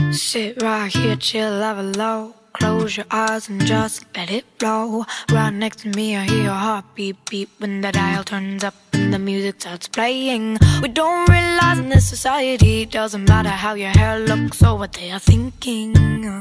Sit right here, chill, level low. Close your eyes and just let it flow. Right next to me I hear your heartbeat beat when the dial turns up and the music starts playing. We don't realize in this society it doesn't matter how your hair looks or what they are thinking.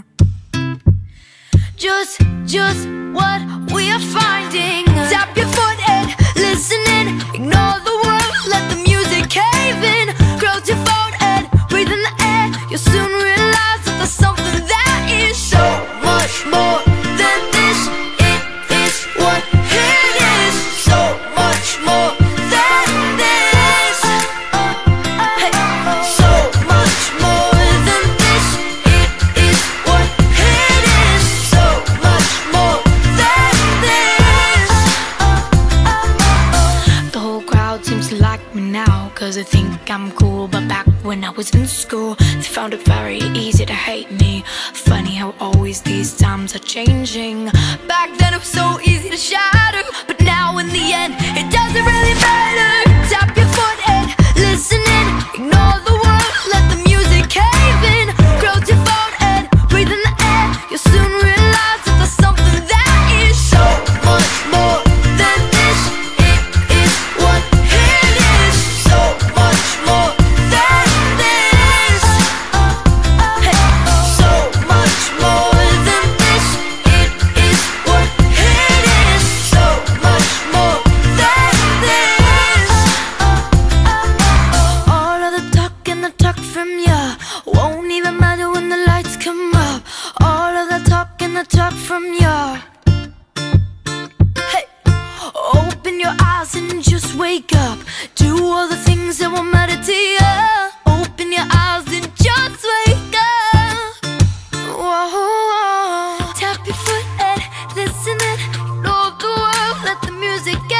Just what we are finding. Tap your foot and listen in. Ignore the world, let the music cave in. Close your phone and breathe in the air. You'll soon realize that there's something that is so much more than this. It is what it is. So much more than this. Hey, so much more than this. It is what it is. So much more than this. The whole crowd seems to like me now, 'cause they think I'm cool. But back when I was in school, they found it very easy to hate me. Funny how always these times are changing. Back then it was so easy to shatter, but now in the end it doesn't really matter. Tap your foot and listen in. Ignore the world, let the music cave in. Close your phone and breathe in the air. You'll soon realize that there's something that is so much more than this. It is what it is. So much more than this. Hey, so much more than this. It is what it is. So much more than this. All of the talk and the talk from ya won't even matter when the lights come up. All of the talk and the talk from ya. Hey, open your eyes and just wake up. Do all the things that will matter to you. Open your eyes and just wake up. Whoa. Tap your foot and listen in. Ignore the world, let the music